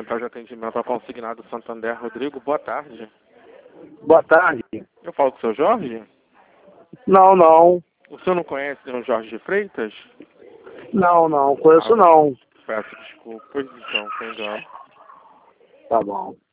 Central de Atendimento ao Consignado Santander. Rodrigo, boa tarde. Boa tarde. Eu falo com o seu Jorge? Não, não. O senhor não conhece o Jorge de Freitas? Não, conheço não. Peço desculpas, então, sem engano. Tá bom.